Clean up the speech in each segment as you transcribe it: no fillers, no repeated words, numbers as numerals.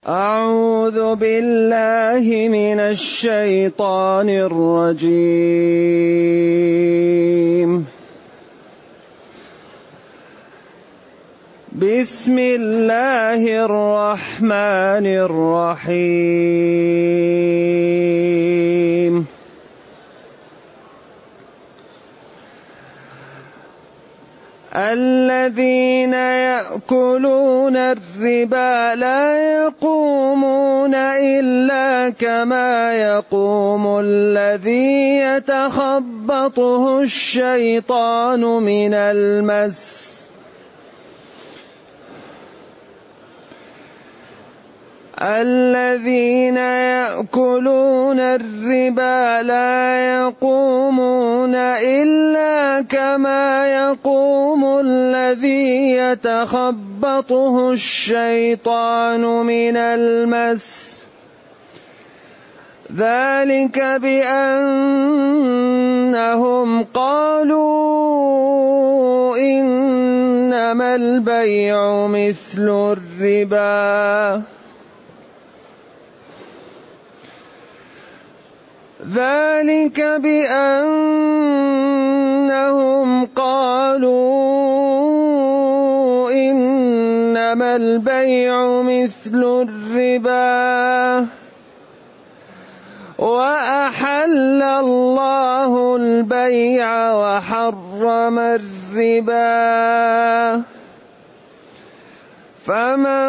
أعوذ بالله من الشيطان الرجيم. بسم الله الرحمن الرحيم. الذين يأكلون الربا لا يقومون إلا كما يقوم الذي يتخبطه الشيطان من المس. الذين يأكلون الربا لا يقومون إلا كما يقوم الذي يتخبطه الشيطان من المس. ذلك بأنهم قالوا إنما البيع مثل الربا. ذلك بأنهم قالوا إنما البيع مثل الربا وأحل الله البيع وحرم الربا. فمن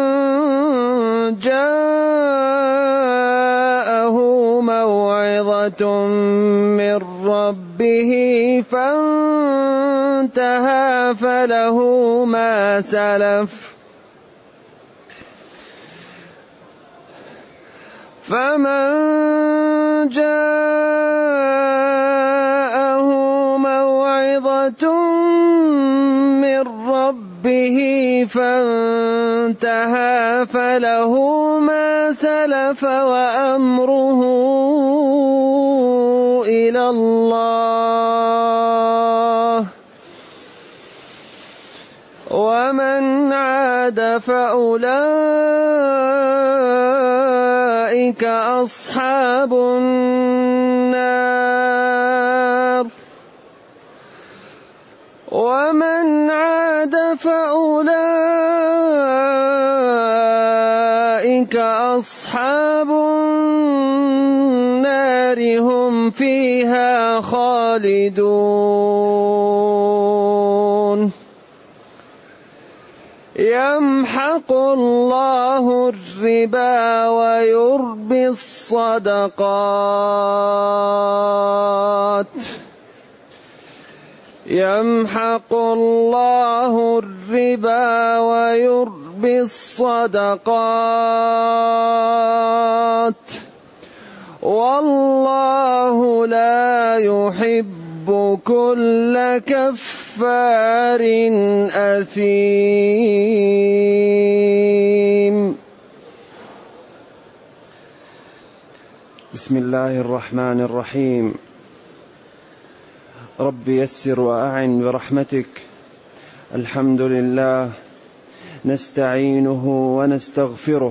جاءه موعظة من ربه فانتهى فله ما سلف وأمره إلى الله. ومن عاد فأولئك أصحاب النار. ومن عاد فأولئك أصحاب النار هم فيها خالدون. يمحق الله الربا ويربي الصدقات. يمحق الله الربا ويربي الصدقات والله لا يحب كل كفار أثيم. بسم الله الرحمن الرحيم. رب يسر وأعن برحمتك. الحمد لله نستعينه ونستغفره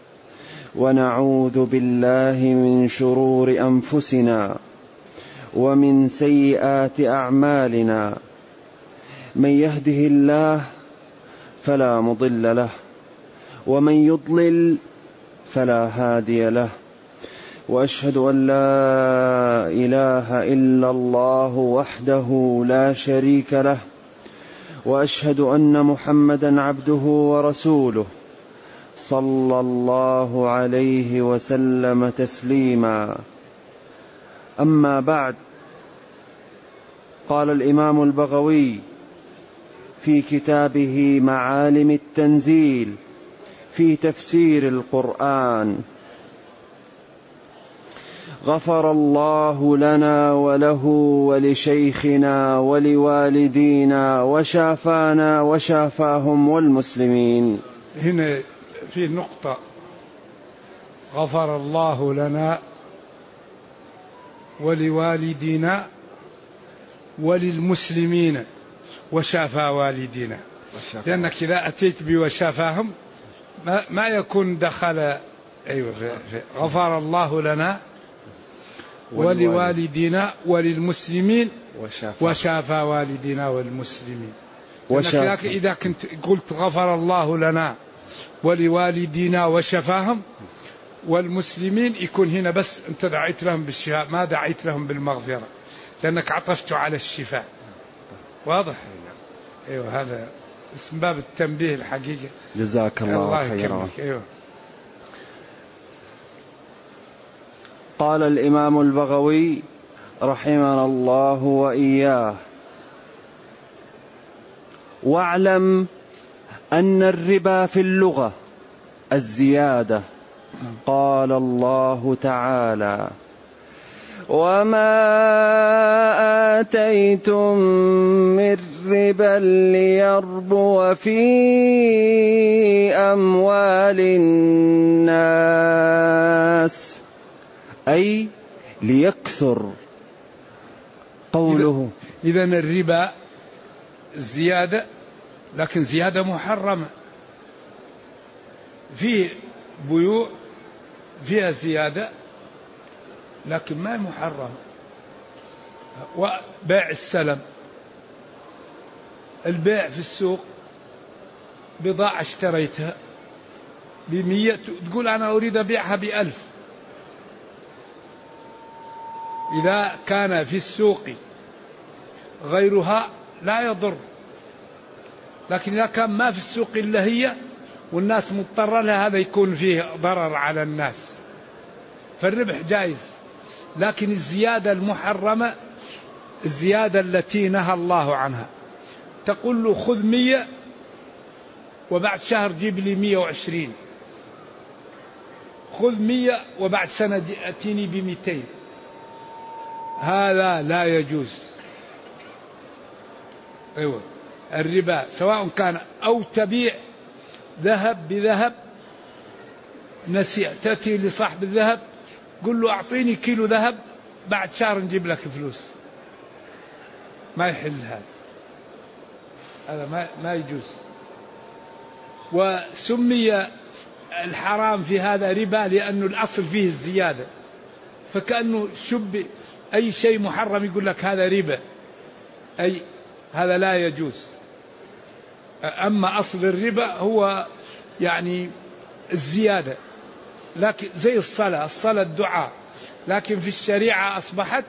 ونعوذ بالله من شرور أنفسنا ومن سيئات أعمالنا. من يهده الله فلا مضل له ومن يضلل فلا هادي له. وأشهد أن لا إله إلا الله وحده لا شريك له وأشهد أن محمدا عبده ورسوله صلى الله عليه وسلم تسليما. أما بعد، قال الإمام البغوي في كتابه معالم التنزيل في تفسير القرآن: غفر الله لنا وله ولشيخنا ولوالدينا وشافانا وشافاهم والمسلمين. هنا في نقطة: غفر الله لنا ولوالدينا وللمسلمين وشافى والدينا، لأنك إذا أتيت بوشافاهم ما يكون دخل. أيوة غفر الله لنا ولوالدينا وللمسلمين وشافى والدينا والمسلمين. لكن إذا كنت قلت غفر الله لنا ولوالدينا وشفاهم والمسلمين يكون هنا بس أنت دعيت لهم بالشفاء، ما دعيت لهم بالمغفرة، لأنك عطفت على الشفاء. واضح؟ أيوة هذا اسم باب التنبيه الحقيقة. جزاك الله خيرا. أيوة. قال الإمام البغوي رحمنا الله وإياه: واعلم أن الربا في اللغة الزيادة. قال الله تعالى: وما آتيتم من ربا ليربو في أموال الناس، أي ليكثر. قوله إذن الربا زيادة، لكن زيادة محرمة. في بيوع فيها زيادة لكن ما محرم. وبيع السلم، البيع في السوق، بضاعة اشتريتها ب100 تقول أنا أريد أبيعها ب1000. إذا كان في السوق غيرها لا يضر، لكن إذا كان ما في السوق إلا هي والناس مضطرة لها، هذا يكون فيه ضرر على الناس. فالربح جائز، لكن الزيادة المحرمة الزيادة التي نهى الله عنها. تقول له خذ 100 وبعد شهر جيب لي 120، خذ 100 وبعد سنة أتيني ب200. هذا لا يجوز. أيوة الربا سواء كان أو تبيع ذهب بذهب، تأتي لصاحب الذهب قل له أعطيني كيلو ذهب بعد شهر نجيب لك فلوس، ما يحل هذا ما يجوز. وسمي الحرام في هذا ربا لأن الأصل فيه الزيادة، فكأنه شب أي شيء محرم يقول لك هذا ربا، أي هذا لا يجوز. أما أصل الربا هو يعني الزيادة، لكن زي الصلاة الدعاء، لكن في الشريعة أصبحت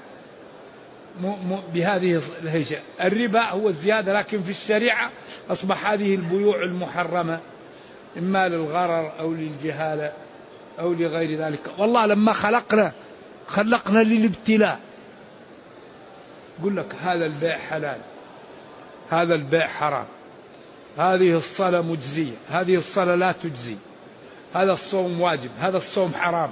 بهذه الهيئة. الربا هو الزيادة، لكن في الشريعة أصبح هذه البيوع المحرمة إما للغرر أو للجهالة أو لغير ذلك. والله لما خلقنا للابتلاء. يقول لك هذا البيع حلال، هذا البيع حرام، هذه الصلاة مجزية، هذه الصلاة لا تجزي، هذا الصوم واجب، هذا الصوم حرام،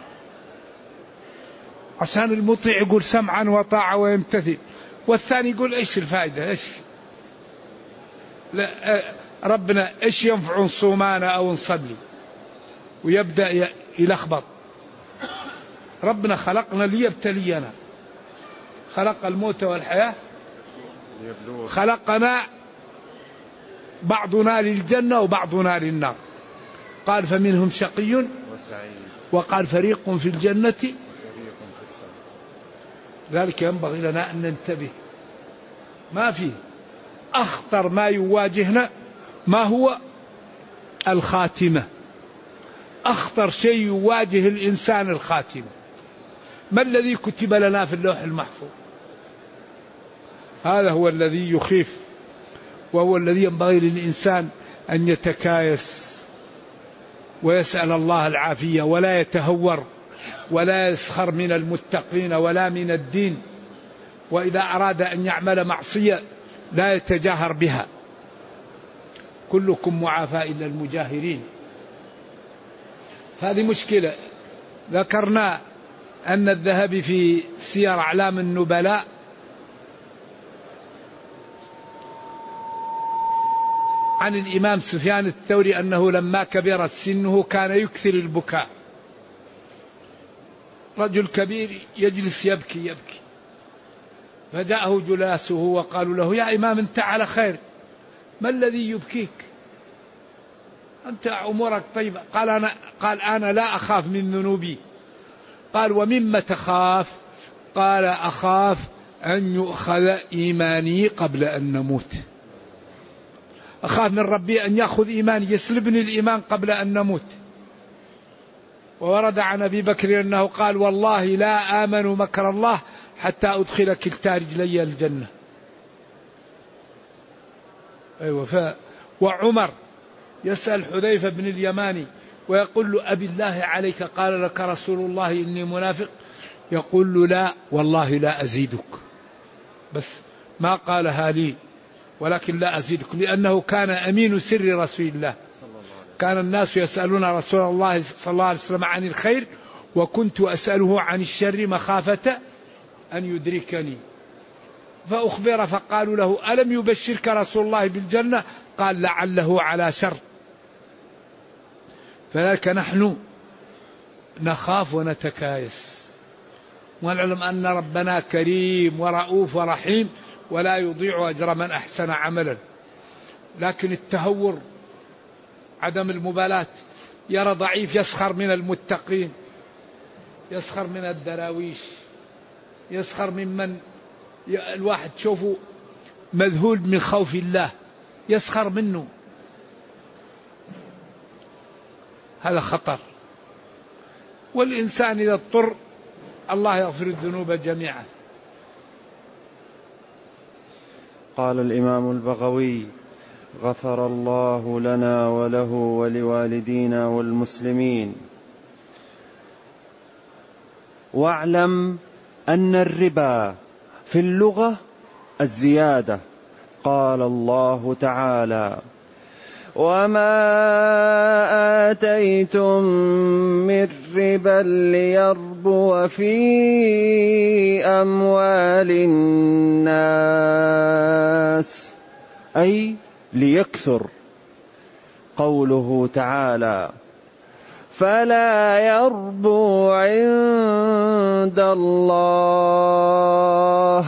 عشان المطيع يقول سمعا وطاعة ويمتثل، والثاني يقول ايش الفائدة، ايش لا ربنا ايش ينفع نصومانا او نصلي، ويبدأ يلخبط. ربنا خلقنا ليبتلينا، خلق الموت والحياة، خلقنا بعضنا للجنة وبعضنا للنار. قال فمنهم شقي وقال فريق في الجنة ذلك ينبغي لنا أن ننتبه. ما في أخطر ما يواجهنا ما هو الخاتمة. أخطر شيء يواجه الإنسان الخاتمة. ما الذي كتب لنا في اللوح المحفوظ؟ هذا هو الذي يخيف، وهو الذي ينبغي للإنسان أن يتكايس ويسأل الله العافية، ولا يتهور ولا يسخر من المتقين ولا من الدين. وإذا أراد أن يعمل معصية لا يتجاهر بها. كلكم معافى إلا المجاهرين. هذه مشكلة. ذكرنا أن الذهبي في سير أعلام النبلاء عن الإمام سفيان الثوري أنه لما كبرت سنه كان يكثر البكاء. رجل كبير يجلس يبكي، فجاءه جلاسه وقالوا له يا إمام أنت على خير، ما الذي يبكيك؟ أنت أمورك طيبة. قال أنا لا أخاف من ذنوبي. قال ومما تخاف؟ قال أخاف أن يؤخذ إيماني قبل أن نموت. أخاف من ربي أن يأخذ إيماني، يسلبني الإيمان قبل أن نموت. وورد عن أبي بكر أنه قال والله لا آمن مكر الله حتى أدخل كلتا رجلي الجنة. أيوة. وعمر يسأل حذيفة بن اليماني ويقول له أبي الله عليك قال لك رسول الله إني منافق؟ يقول له لا والله لا أزيدك، بس ما قالها لي ولكن لا أزيدك، لأنه كان أمين سر رسول الله. كان الناس يسألون رسول الله صلى الله عليه وسلم عن الخير وكنت أسأله عن الشر مخافة أن يدركني. فأخبر فقالوا له ألم يبشرك رسول الله بالجنة؟ قال لعله على شر. فلذلك نحن نخاف ونتكايس ونعلم أن ربنا كريم ورؤوف ورحيم ولا يضيع أجر من أحسن عملا. لكن التهور، عدم المبالاة، يرى ضعيف يسخر من المتقين، يسخر من الدراويش، يسخر ممن الواحد تشوفه مذهول من خوف الله يسخر منه. هذا خطر. والإنسان إذا اضطر الله يغفر الذنوب جميعا. قال الإمام البغوي غفر الله لنا وله ولوالدينا والمسلمين. واعلم أن الربا في اللغة الزيادة. قال الله تعالى وما آتيتم من ربا ليربو في أموال الناس أي ليكثر. قوله تعالى فلا يربو عند الله.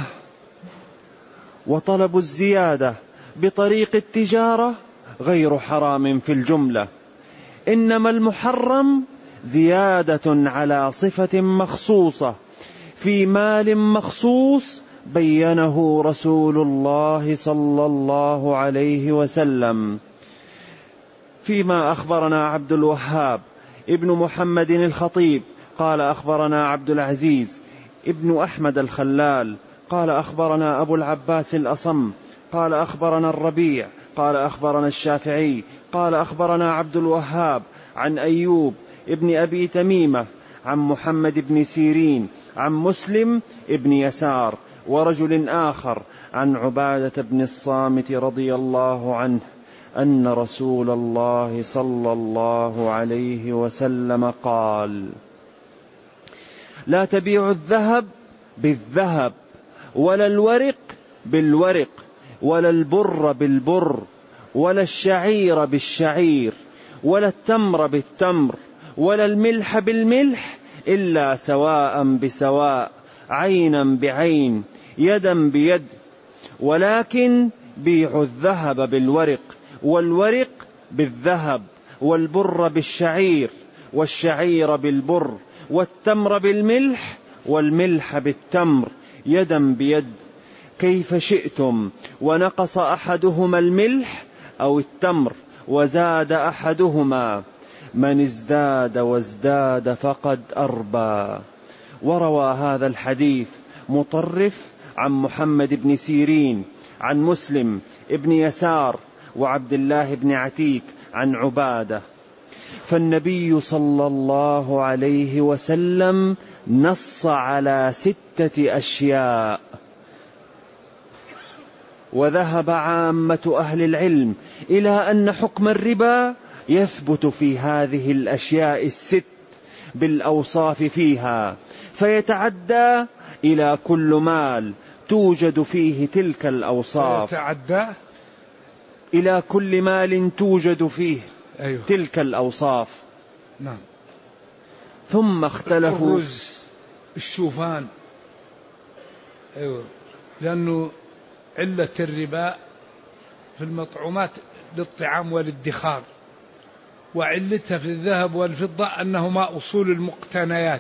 وطلب الزيادة بطريق التجارة غير حرام في الجملة، إنما المحرم زيادة على صفة مخصوصة في مال مخصوص بينه رسول الله صلى الله عليه وسلم. فيما أخبرنا عبد الوهاب ابن محمد الخطيب قال أخبرنا عبد العزيز ابن أحمد الخلال قال أخبرنا أبو العباس الأصم قال أخبرنا الربيع قال أخبرنا الشافعي قال أخبرنا عبد الوهاب عن أيوب ابن أبي تميمة عن محمد بن سيرين عن مسلم ابن يسار ورجل آخر عن عبادة بن الصامت رضي الله عنه أن رسول الله صلى الله عليه وسلم قال لا تبيع الذهب بالذهب ولا الورق بالورق ولا البر بالبر ولا الشعير بالشعير ولا التمر بالتمر ولا الملح بالملح إلا سواء بسواء عينا بعين يدا بيد، ولكن بيعوا الذهب بالورق والورق بالذهب والبر بالشعير والشعير بالبر والتمر بالملح والملح بالتمر يدا بيد كيف شئتم، ونقص أحدهما الملح أو التمر وزاد أحدهما، من ازداد وازداد فقد أربى. وروى هذا الحديث مطرف عن محمد بن سيرين عن مسلم ابن يسار وعبد الله بن عتيك عن عبادة. فالنبي صلى الله عليه وسلم نص على 6 أشياء، وذهب عامة أهل العلم إلى أن حكم الربا يثبت في هذه الأشياء 6 بالأوصاف فيها، فيتعدى إلى كل مال توجد فيه تلك الأوصاف، يتعدى إلى كل مال توجد فيه تلك الأوصاف. نعم. ثم اختلفوا الرز، الشوفان، أيوة، لأنه علة الربا في المطعومات للطعام والادخار، وعلتها في الذهب والفضة أنهما أصول المقتنيات،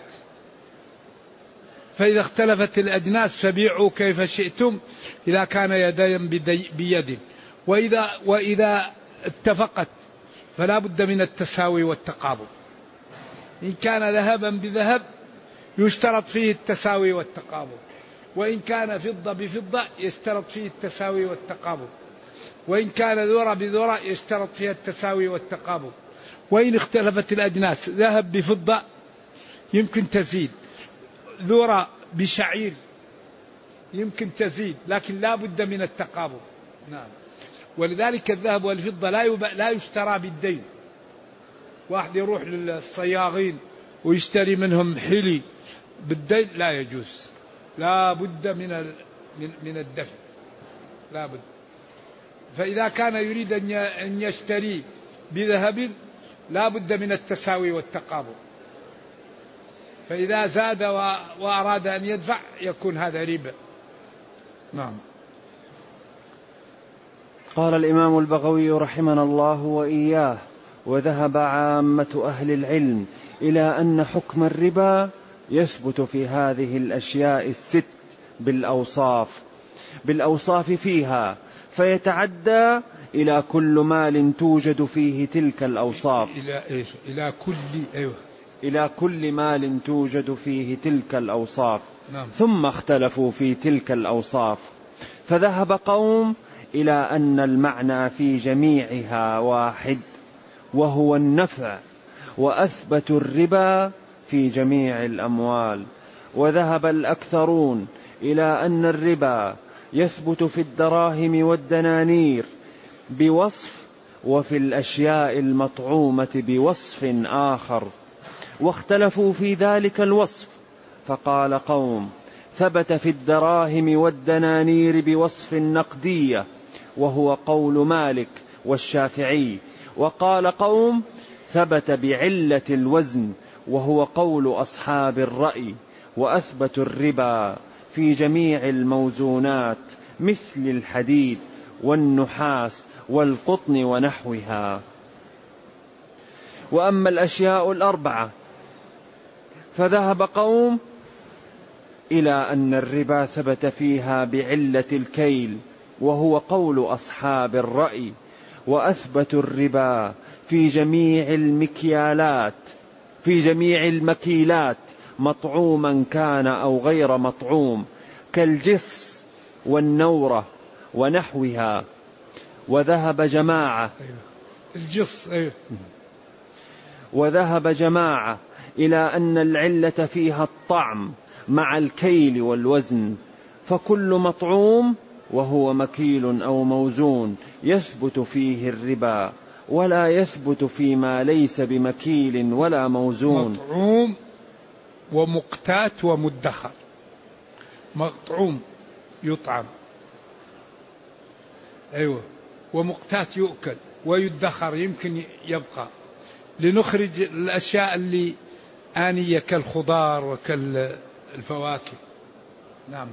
فإذا اختلفت الأجناس فبيعوا كيف شئتم إذا كان يدين بيد، وإذا اتفقت فلا بد من التساوي والتقابض. إن كان ذهبا بذهب يشترط فيه التساوي والتقابض، وإن كان فضة بفضة يشترط فيه التساوي والتقابض، وإن كان ذرة بذرة يشترط فيها التساوي والتقابض. وإن اختلفت الأجناس ذهب بفضة يمكن تزيد، ذرة بشعير يمكن تزيد، لكن لا بد من التقابض. نعم. ولذلك الذهب والفضة لا يشترى بالدين. واحد يروح للصياغين ويشتري منهم حلي بالدين، لا يجوز، لا بد من الدفع، لا بد. فإذا كان يريد أن يشتري بذهب لا بد من التساوي والتقابض، فإذا زاد وأراد أن يدفع يكون هذا ربا. نعم. قال الإمام البغوي رحمنا الله وإياه: وذهب عامة أهل العلم إلى أن حكم الربا يثبت في هذه الأشياء الست بالأوصاف فيها، فيتعدى إلى كل مال توجد فيه تلك الأوصاف. إلى كل مال توجد فيه تلك الأوصاف. نعم. ثم اختلفوا في تلك الأوصاف، فذهب قوم إلى أن المعنى في جميعها واحد وهو النفع، وأثبتوا الربا في جميع الأموال. وذهب الأكثرون إلى أن الربا يثبت في الدراهم والدنانير بوصف، وفي الأشياء المطعومة بوصف آخر، واختلفوا في ذلك الوصف. فقال قوم: ثبت في الدراهم والدنانير بوصف النقدية، وهو قول مالك والشافعي. وقال قوم: ثبت بعلة الوزن، وهو قول أصحاب الرأي. وأثبتوا الربا في جميع الموزونات مثل الحديد والنحاس والقطن ونحوها. وأما الأشياء الأربعة فذهب قوم إلى أن الربا ثبت فيها بعلة الكيل، وهو قول أصحاب الرأي. وأثبتوا الربا في جميع المكيلات مطعوما كان أو غير مطعوم، كالجص والنورة ونحوها. وذهب جماعة إلى أن العلة فيها الطعم مع الكيل والوزن، فكل مطعوم وهو مكيل أو موزون يثبت فيه الربا، ولا يثبت فيما ليس بمكيل ولا موزون. مطعوم ومقتات ومدخر. مطعوم يطعم، ومقتات يؤكل ويدخر يمكن يبقى، لنخرج الأشياء اللي آنية كالخضار وكالفواكه. نعم.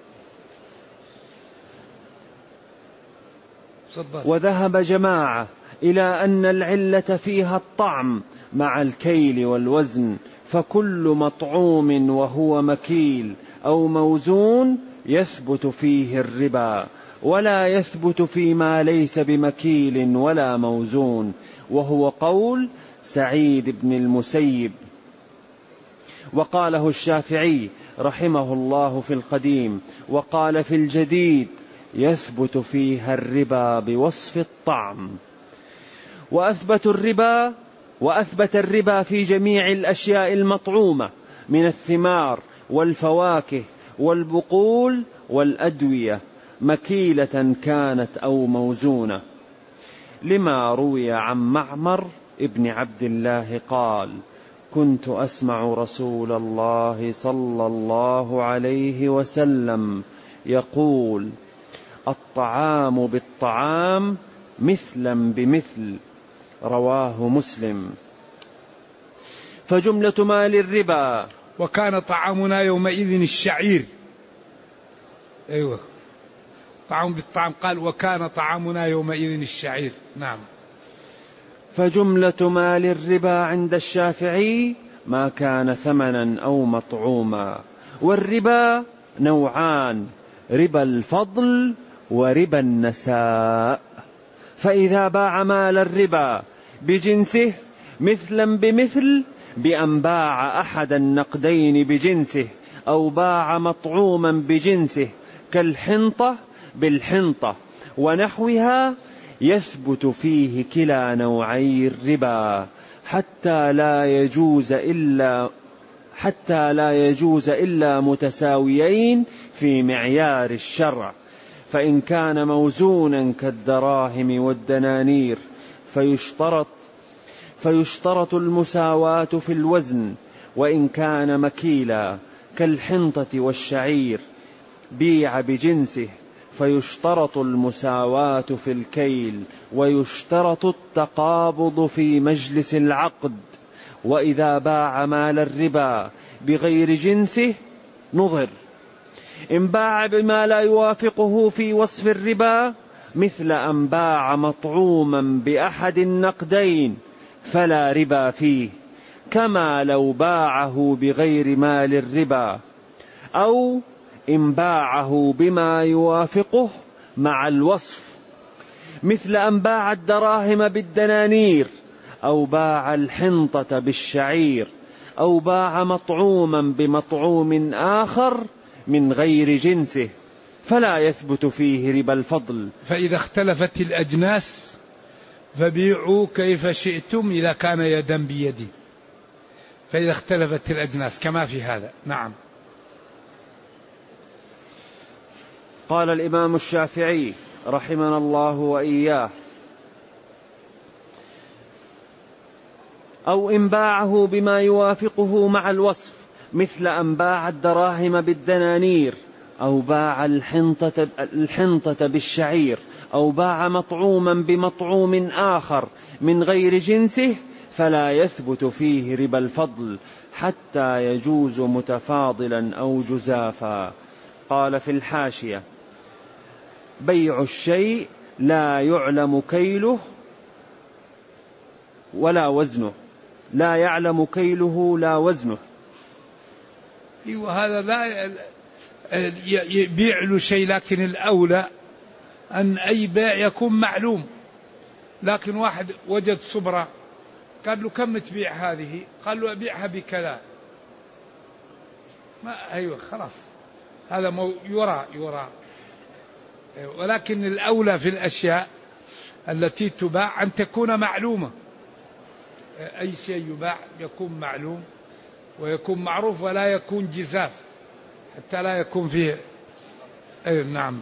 وذهب جماعة إلى أن العلة فيها الطعم مع الكيل والوزن، فكل مطعوم وهو مكيل أو موزون يثبت فيه الربا، ولا يثبت فيما ليس بمكيل ولا موزون، وهو قول سعيد بن المسيب. وقاله الشافعي رحمه الله في القديم، وقال في الجديد: يثبت فيها الربا بوصف الطعم. وأثبت الربا في جميع الأشياء المطعومة من الثمار والفواكه والبقول والأدوية، مكيلة كانت أو موزونة، لما روي عن معمر ابن عبد الله قال: كنت أسمع رسول الله صلى الله عليه وسلم يقول: الطعام بالطعام مثلا بمثل، رواه مسلم. فجملة مال الربا: وكان طعامنا يومئذ الشعير. طعام بالطعام، قال: وكان طعامنا يومئذ الشعير. نعم. فجملة مال الربا عند الشافعي ما كان ثمنا أو مطعوما. والربا نوعان: ربا الفضل وربا النساء. فإذا باع مال الربا بجنسه مثلا بمثل، بأن باع أحد النقدين بجنسه أو باع مطعوما بجنسه كالحنطة بالحنطة ونحوها، يثبت فيه كلا نوعي الربا حتى لا يجوز إلا متساويين في معيار الشرع. فإن كان موزونا كالدراهم والدنانير فيشترط المساواة في الوزن، وإن كان مكيلا كالحنطة والشعير بيع بجنسه فيشترط المساواة في الكيل، ويشترط التقابض في مجلس العقد. وإذا باع مال الربا بغير جنسه نظر: إن باع بما لا يوافقه في وصف الربا مثل أن باع مطعوما بأحد النقدين فلا ربا فيه، كما لو باعه بغير مال الربا. أو إن باعه بما يوافقه مع الوصف مثل أن باع الدراهم بالدنانير، أو باع الحنطة بالشعير، أو باع مطعوما بمطعوم آخر من غير جنسه، فلا يثبت فيه ربا الفضل. فإذا اختلفت الأجناس فبيعوا كيف شئتم إذا كان يدا بيد. فإذا اختلفت الأجناس كما في هذا. نعم. قال الإمام الشافعي رحمنا الله وإياه: أو إن باعه بما يوافقه مع الوصف مثل أن باع الدراهم بالدنانير، أو باع الحنطة بالشعير، أو باع مطعوما بمطعوم آخر من غير جنسه، فلا يثبت فيه ربا الفضل حتى يجوز متفاضلا أو جزافا. قال في الحاشية: بيع الشيء لا يعلم كيله ولا وزنه، لا يعلم كيله لا وزنه. أيوة، هذا لا يبيع له شيء، لكن الأولى أن أي بيع يكون معلوم. لكن واحد وجد صبرة قال له كم تبيع هذه؟ قال له أبيعها بكذا. ما أيوة خلاص، هذا يرى. ولكن الأولى في الأشياء التي تباع أن تكون معلومة. أي شيء يباع يكون معلوم ويكون معروف ولا يكون جزاف، حتى لا يكون فيه. نعم.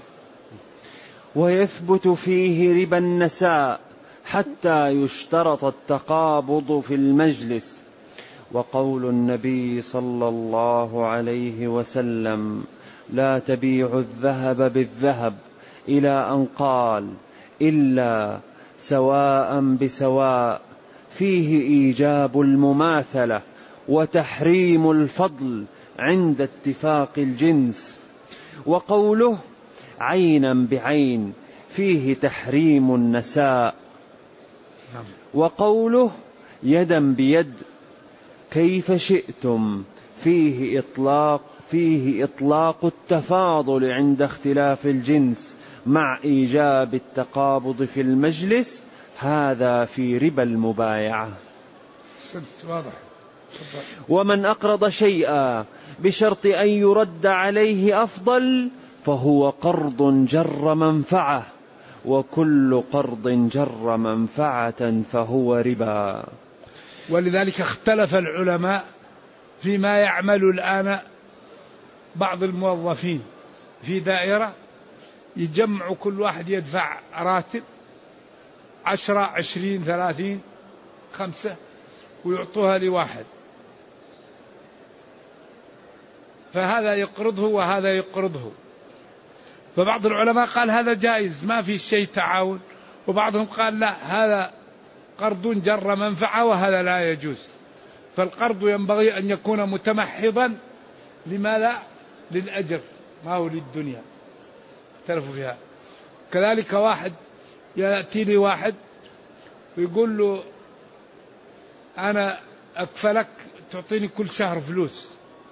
ويثبت فيه ربا النساء حتى يشترط التقابض في المجلس. وقول النبي صلى الله عليه وسلم: لا تبيع الذهب بالذهب، إلى أن قال: إلا سواء بسواء، فيه إيجاب المماثلة وتحريم الفضل عند اتفاق الجنس. وقوله عينا بعين فيه تحريم النساء. وقوله يدا بيد كيف شئتم فيه إطلاق التفاضل عند اختلاف الجنس مع إيجاب التقابض في المجلس، هذا في ربا المبايعة. واضح. ومن أقرض شيئا بشرط أن يرد عليه أفضل فهو قرض جر منفعة، وكل قرض جر منفعة فهو ربا. ولذلك اختلف العلماء فيما يعمل الآن بعض الموظفين في دائرة، يجمع كل واحد يدفع راتب 10 20 30 5 ويعطوها لواحد، فهذا يقرضه وهذا يقرضه. فبعض العلماء قال هذا جائز ما في شيء تعاون، وبعضهم قال لا، هذا قرض جر منفعة وهذا لا يجوز. فالقرض ينبغي أن يكون متمحضا لما لا للأجر، ما هو للدنيا. اختلفوا فيها. كذلك واحد يأتي لي واحد ويقول له أنا أكفلك تعطيني كل شهر فلوس.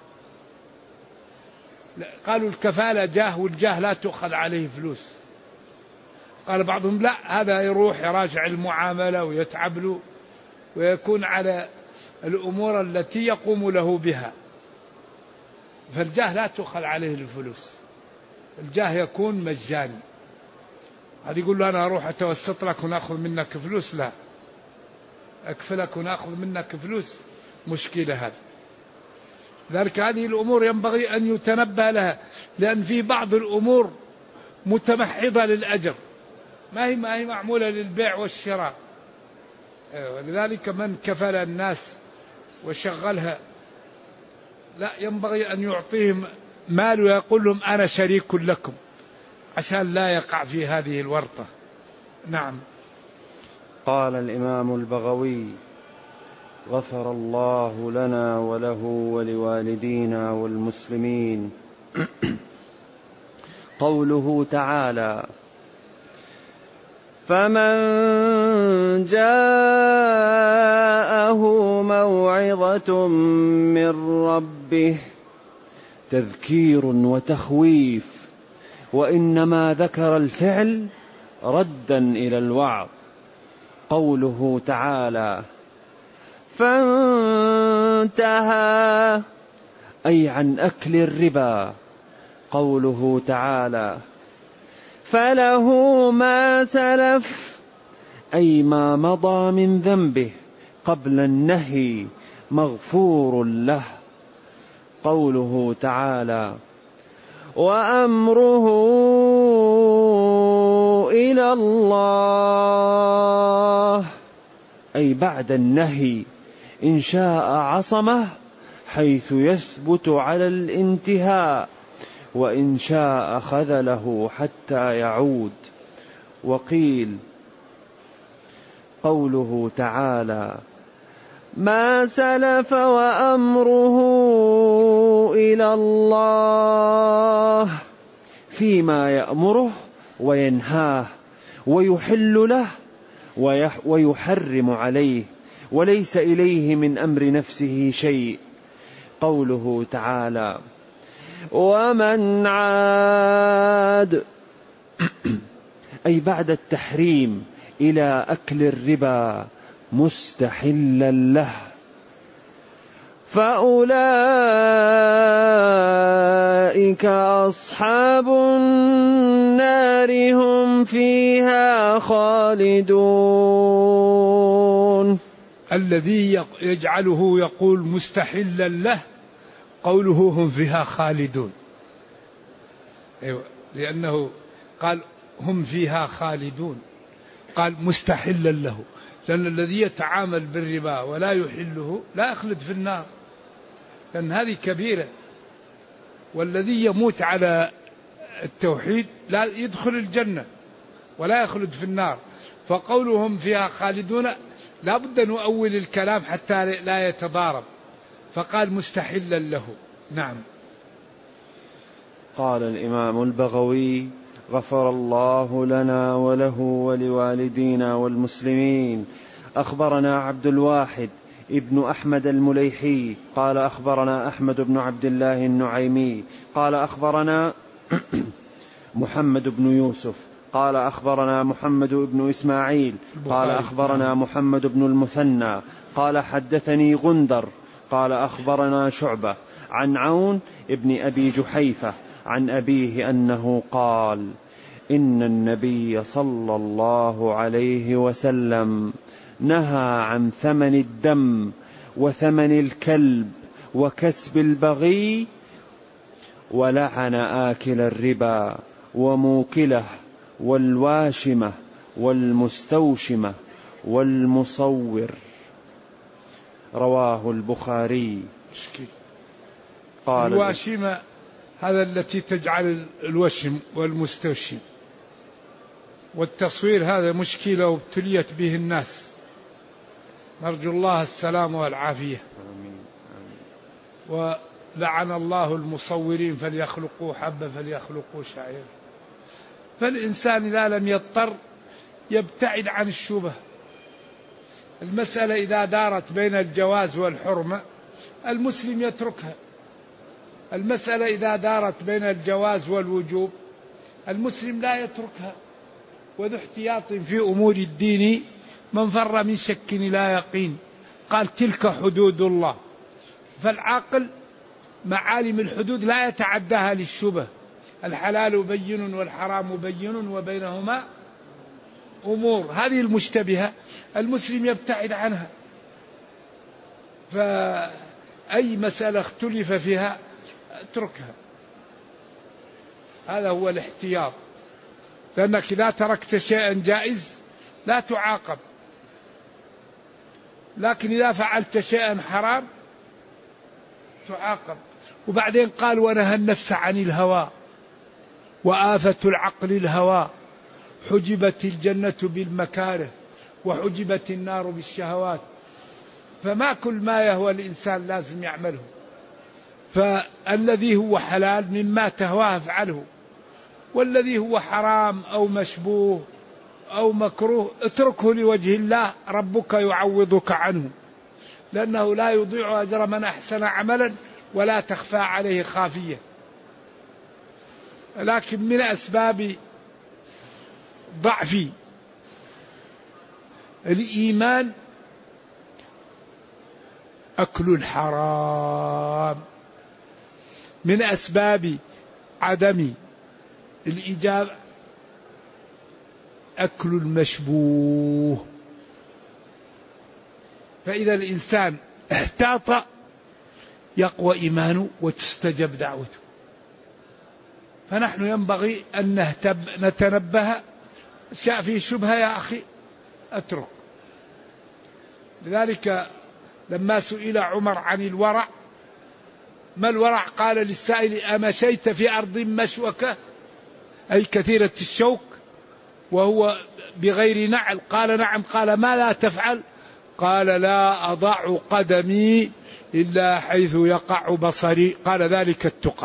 قالوا الكفالة جاه، والجاه لا تؤخذ عليه فلوس. قال بعضهم لا، هذا يروح يراجع المعاملة ويتعب له ويكون على الأمور التي يقوم له بها، فالجاه لا تؤخذ عليه الفلوس، الجاه يكون مجاني. هذا يقول له أنا أروح أتوسط لك ونأخذ منك فلوس، لا، أكفلك ونأخذ منك فلوس، مشكلة هذا. ذلك هذه الأمور ينبغي أن يتنبه لها، لأن في بعض الأمور متمحضة للأجر، ما هي معمولة للبيع والشراء. ولذلك من كفل الناس وشغلها لا، ينبغي أن يعطيهم مال ويقول لهم أنا شريك لكم، عشان لا يقع في هذه الورطة. نعم. قال الإمام البغوي غفر الله لنا وله ولوالدينا والمسلمين. قوله تعالى: فمن جاءه موعظة من ربه، تذكير وتخويف، وإنما ذكر الفعل ردا إلى الوعظ. قوله تعالى: فانتهى، أي عن أكل الربا. قوله تعالى: فله ما سلف، أي ما مضى من ذنبه قبل النهي مغفور له. قوله تعالى: وأمره إلى الله، أي بعد النهي إن شاء عصمه حيث يثبت على الانتهاء، وإن شاء خذله حتى يعود. وقيل قوله تعالى: ما سلف وأمره إلى الله، فيما يأمره وينهاه ويحل له ويحرم عليه، وليس إليه من أمر نفسه شيء. قوله تعالى: ومن عاد، أي بعد التحريم إلى أكل الربا مستحلا له، فأولئك أصحاب النار هم فيها خالدون. الذي يجعله يقول مستحلا له قوله هم فيها خالدون. أيوة، لأنه قال هم فيها خالدون، قال مستحلا له، لأن الذي يتعامل بالربا ولا يحله لا يخلد في النار، لأن هذه كبيرة. والذي يموت على التوحيد لا يدخل الجنة ولا يخلد في النار. فقولهم فيها خالدون لا بد أن نؤول الكلام حتى لا يتضارب، فقال مستحلا له. نعم. قال الإمام البغوي غفر الله لنا وله ولوالدينا والمسلمين. أخبرنا عبد الواحد ابن أحمد المليحي قال أخبرنا أحمد بن عبد الله النعيمي قال أخبرنا محمد بن يوسف قال أخبرنا محمد بن إسماعيل قال أخبرنا محمد بن المثنى قال حدثني غندر قال أخبرنا شعبة عن عون ابن أبي جحيفة عن أبيه أنه قال: إن النبي صلى الله عليه وسلم نهى عن ثمن الدم وثمن الكلب وكسب البغي، ولعن آكل الربا وموكله والواشمة والمستوشمة والمصور. رواه البخاري. قال الواشمة هذا التي تجعل الوشم، والمستوشم والتصوير هذا مشكلة وابتليت به الناس، نرجو الله السلام والعافية. ولعن الله المصورين فليخلقوا حبة فليخلقوا شعير. فالإنسان إذا لم يضطر يبتعد عن الشبه، المسألة إذا دارت بين الجواز والحرمة المسلم يتركها. المسألة إذا دارت بين الجواز والوجوب المسلم لا يتركها. وذو احتياط في أمور الدين من فر من شك لا يقين. قال تلك حدود الله. فالعاقل معالم الحدود لا يتعداها للشبه. الحلال بين والحرام بين وبينهما أمور. هذه المشتبهة المسلم يبتعد عنها. فأي مسألة اختلف فيها اتركها. هذا هو الاحتياط. لأنك إذا تركت شيئا جائز لا تعاقب، لكن إذا فعلت شيئا حرام تعاقب. وبعدين قال ونهى النفس عن الهوى وآفة العقل الهوى، حجبت الجنة بالمكاره وحجبت النار بالشهوات. فما كل ما يهوى الإنسان لازم يعمله. فالذي هو حلال مما تهواه افعله، والذي هو حرام أو مشبوه أو مكروه اتركه لوجه الله، ربك يعوضك عنه، لأنه لا يضيع أجر من أحسن عملا ولا تخفى عليه خافية. لكن من أسباب ضعف الإيمان أكل الحرام، من أسباب عدم الإجابة أكل المشبوه. فإذا الإنسان احتاط يقوى إيمانه وتستجب دعوته. فنحن ينبغي أن نتنبه. شاء فيه شبهة يا أخي أترك. لذلك لما سئل عمر عن الورع ما الورع قال للسائل أمشيت في أرض مشوكة أي كثيرة الشوك وهو بغير نعل؟ قال نعم. قال ما لا تفعل؟ قال لا أضع قدمي إلا حيث يقع بصري. قال ذلك التقى.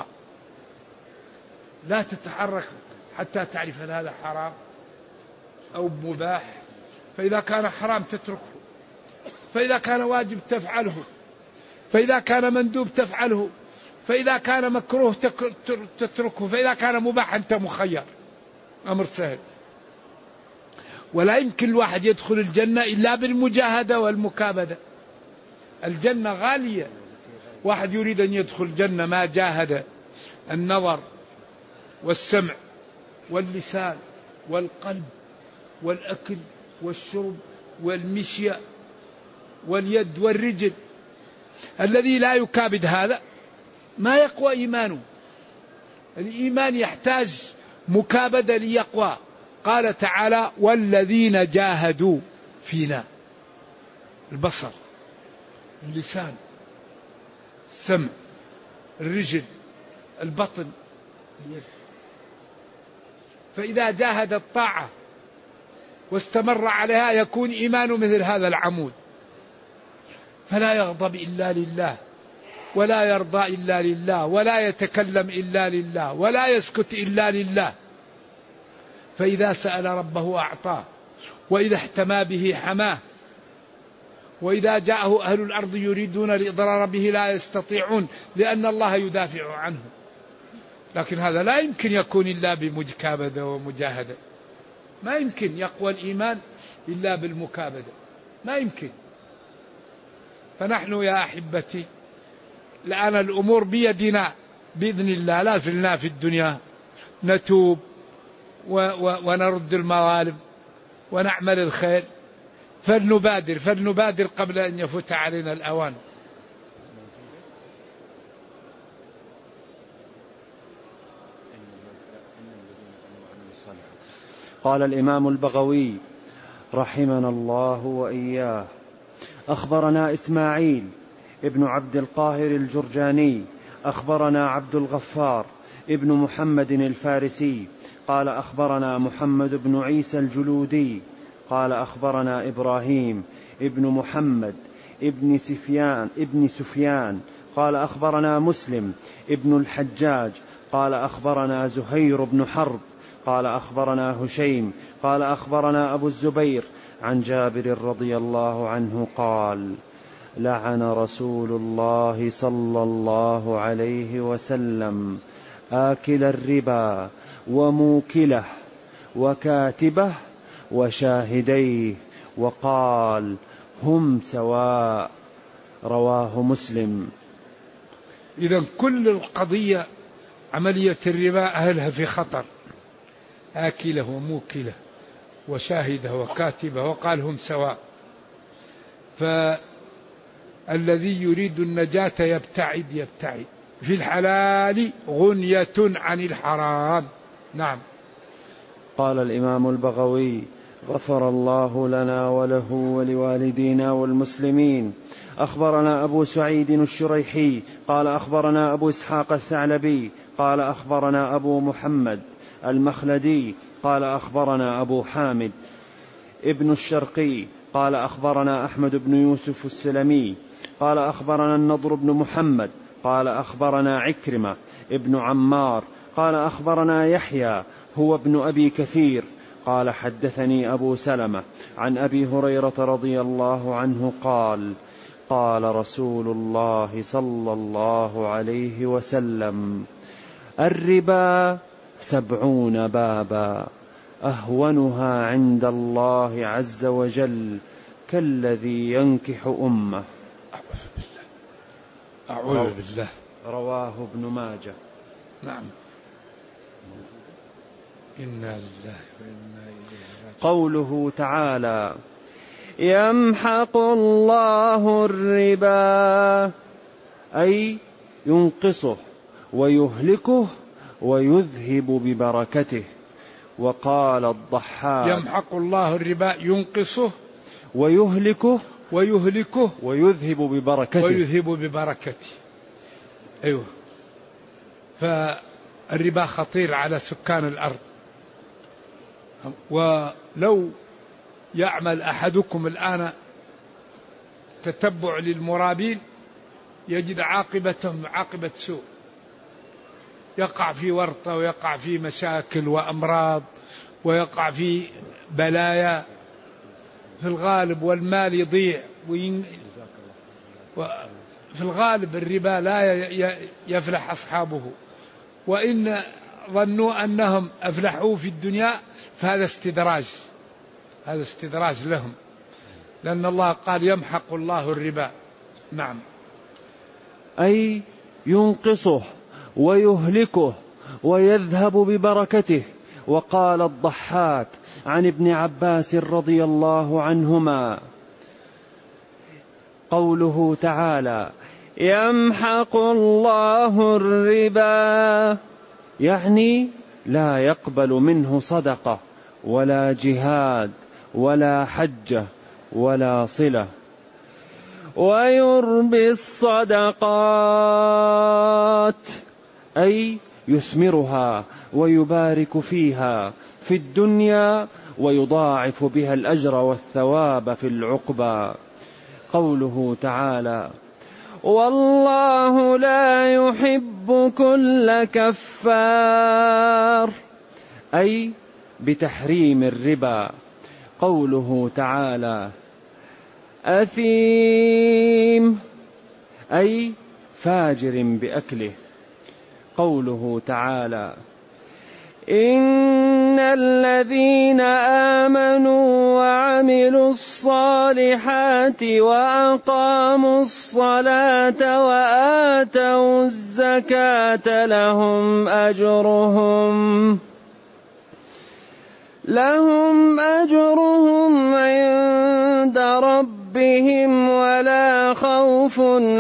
لا تتحرك حتى تعرف هل هذا حرام أو مباح. فإذا كان حرام تتركه، فإذا كان واجب تفعله، فإذا كان مندوب تفعله، فإذا كان مكروه تتركه، فإذا كان مباح أنت مخير. أمر سهل. ولا يمكن الواحد يدخل الجنة إلا بالمجاهدة والمكابدة. الجنة غالية. واحد يريد أن يدخل الجنة ما جاهد النظر والسمع واللسان والقلب والأكل والشرب والمشي واليد والرجل. الذي لا يكابد هذا ما يقوى إيمانه. الإيمان يحتاج مكابدة ليقوى. قال تعالى والذين جاهدوا فينا. البصر، اللسان، السمع، الرجل، البطن، اليد. فإذا جاهد الطاعة واستمر عليها يكون إيمانه مثل هذا العمود. فلا يغضب إلا لله، ولا يرضى إلا لله، ولا يتكلم إلا لله، ولا يسكت إلا لله. فإذا سأل ربه أعطاه، وإذا احتمى به حماه، وإذا جاءه أهل الأرض يريدون الإضرار به لا يستطيعون لأن الله يدافع عنه. لكن هذا لا يمكن يكون إلا بمكابدة ومجاهدة. ما يمكن يقوى الإيمان إلا بالمكابدة، ما يمكن. فنحن يا أحبتي الآن الأمور بيدنا بإذن الله. لا زلنا في الدنيا نتوب ونرد المظالم ونعمل الخير. فلنبادر قبل أن يفوت علينا الأوان. قال الإمام البغوي رحمنا الله وإياه: أخبرنا إسماعيل ابن عبد القاهر الجرجاني أخبرنا عبد الغفار ابن محمد الفارسي قال أخبرنا محمد بن عيسى الجلودي قال أخبرنا إبراهيم ابن محمد ابن سفيان قال أخبرنا مسلم ابن الحجاج قال أخبرنا زهير بن حرب قال أخبرنا هشيم قال أخبرنا أبو الزبير عن جابر رضي الله عنه قال: لعن رسول الله صلى الله عليه وسلم آكل الربا وموكله وكاتبه وشاهديه، وقال: هم سواء. رواه مسلم. إذن كل القضية عملية الربا أهلها في خطر، آكله وموكله وشاهده وكاتبه، وقال هم سواء. فالذي يريد النجاة يبتعد في الحلال غنية عن الحرام. نعم. قال الإمام البغوي: غفر الله لنا وله ولوالدينا والمسلمين. أخبرنا أبو سعيد الشريحي قال أخبرنا أبو إسحاق الثعلبي قال أخبرنا أبو محمد المخلدي قال أخبرنا أبو حامد ابن الشرقي قال أخبرنا أحمد بن يوسف السلمي قال أخبرنا النضر بن محمد قال أخبرنا عكرمة ابن عمار قال أخبرنا يحيى هو ابن أبي كثير قال حدثني أبو سلمة عن أبي هريرة رضي الله عنه قال: قال رسول الله صلى الله عليه وسلم: الربا 70 بابا أهونها عند الله عز وجل كالذي ينكح أمه. أعوذ بالله. رواه ابن ماجه. نعم. إنا لله وإنا إليه راجعون. قوله تعالى: يمحق الله الربا، أي ينقصه ويهلكه ويذهب ببركته. وقال الضحاك: يمحق الله الربا، ينقصه ويهلكه ويذهب ببركته. أيوه. فالربا خطير على سكان الأرض، ولو يعمل أحدكم الآن تتبع للمرابين يجد عاقبتهم عاقبة سوء، يقع في ورطة ويقع في مشاكل وأمراض ويقع في بلايا في الغالب، والمال يضيع في الغالب الربا لا يفلح أصحابه، وإن ظنوا أنهم أفلحوا في الدنيا فهذا استدراج لهم، لأن الله قال: يمحق الله الربا. نعم. أي ينقصه ويهلكه ويذهب ببركته. وقال الضحاك عن ابن عباس رضي الله عنهما: قوله تعالى: يمحق الله الربا، يعني لا يقبل منه صدقة ولا جهاد ولا حجة ولا صلة. ويربي الصدقات، أي يثمرها ويبارك فيها في الدنيا ويضاعف بها الأجر والثواب في العقبى. قوله تعالى: والله لا يحب كل كفار، أي بتحريم الربا. قوله تعالى: أثيم، أي فاجر بأكله. قوله تعالى: إن الذين آمنوا وعملوا الصالحات وأقاموا الصلاة وآتوا الزكاة لهم أجرهم عند ربهم ولا خوف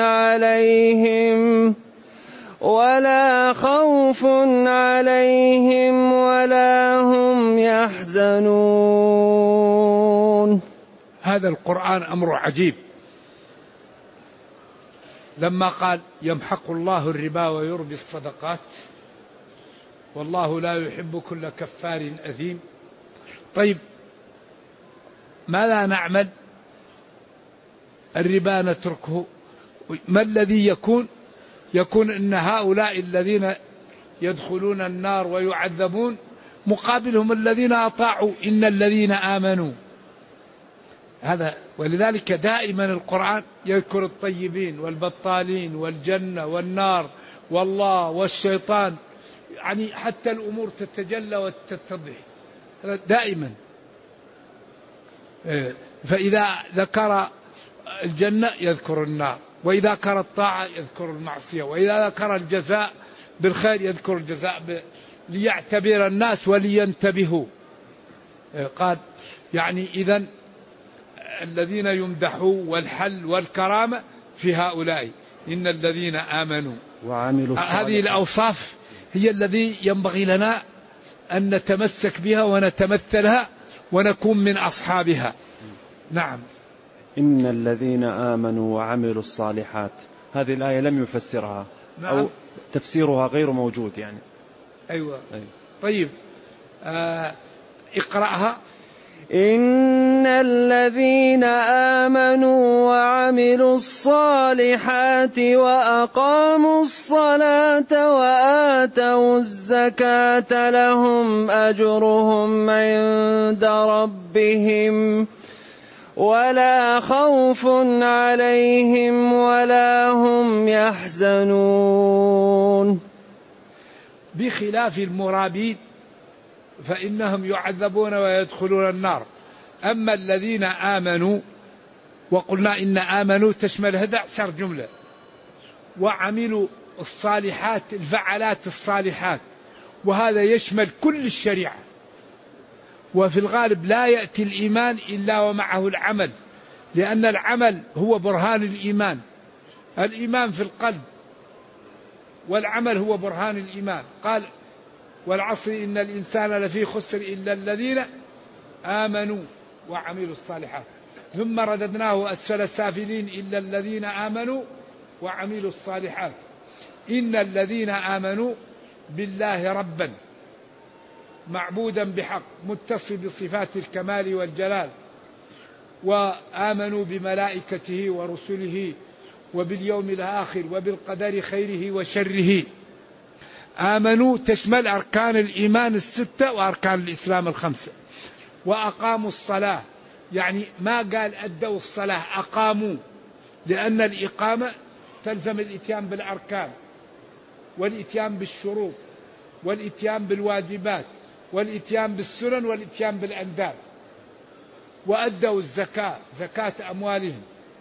عليهم ولا هم يحزنون. هذا القرآن أمر عجيب، لما قال: يمحق الله الربا ويربي الصدقات والله لا يحب كل كفار أثيم. طيب، ما لا نعمل؟ الربا نتركه، ما الذي يكون أن هؤلاء الذين يدخلون النار ويعذبون مقابلهم الذين أطاعوا إن الذين آمنوا هذا. ولذلك دائما القرآن يذكر الطيبين والبطالين والجنة والنار والله والشيطان، يعني حتى الأمور تتجلى وتتضح دائما. فإذا ذكر الجنة يذكر النار، وإذا ذكر الطاعة يذكر المعصية، وإذا ذكر الجزاء بالخير يذكر الجزاء ليعتبر الناس ولينتبهوا. قال يعني إذن الذين يمدحوا والحل والكرامة في هؤلاء إن الذين آمنوا وعملوا الصالحات. هذه الأوصاف هي الذي ينبغي لنا أن نتمسك بها ونتمثلها ونكون من أصحابها. نعم. إن الذين آمنوا وعملوا الصالحات، هذه الآية لم يفسرها. نعم. أو تفسيرها غير موجود يعني. أيوة. طيب اقرأها. إن الذين آمنوا وعملوا الصالحات وأقاموا الصلاة وآتوا الزكاة لهم أجرهم عند ربهم ولا خوف عليهم ولا هم يحزنون. بخلاف المرابين فإنهم يعذبون ويدخلون النار. أما الذين آمنوا، وقلنا إن آمنوا تشمل هذا أكثر جملة، وعملوا الصالحات الفعلات الصالحات، وهذا يشمل كل الشريعة. وفي الغالب لا يأتي الإيمان إلا ومعه العمل، لأن العمل هو برهان الإيمان. الإيمان في القلب والعمل هو برهان الإيمان. قال والعصر إن الإنسان لفي خسر إلا الذين آمنوا وعملوا الصالحات ثم رددناه أسفل السافلين إلا الذين آمنوا وعملوا الصالحات. إن الذين آمنوا بالله ربا معبودا بحق متصف بصفات الكمال والجلال، وآمنوا بملائكته ورسله وباليوم الآخر وبالقدر خيره وشره. آمنوا تشمل أركان الإيمان الستة وأركان الإسلام الخمسة. وأقاموا الصلاة، يعني ما قال أدوا الصلاة، أقاموا، لأن الإقامة تلزم الإتيان بالأركان والإتيان بالشروط والإتيان بالواجبات والإتيان بالسنن والإتيان بالأنداب. وأدوا الزكاة، زكاة أموالهم.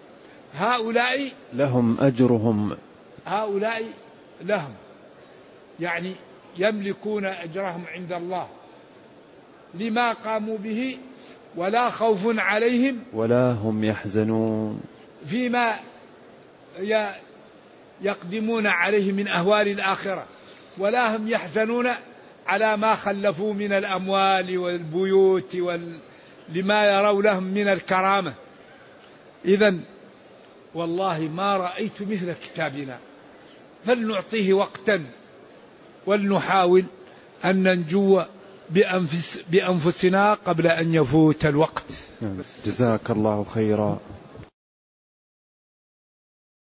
هؤلاء لهم أجرهم، هؤلاء لهم، يعني يملكون أجرهم عند الله لما قاموا به ولا خوف عليهم ولا هم يحزنون فيما يقدمون عليه من أهوال الآخرة، ولا هم يحزنون على ما خلفوا من الأموال والبيوت لما يروا لهم من الكرامة. إذن والله ما رأيت مثل كتابنا، فلنعطيه وقتا ولنحاول أن ننجو بأنفسنا قبل أن يفوت الوقت. جزاك الله خيرا.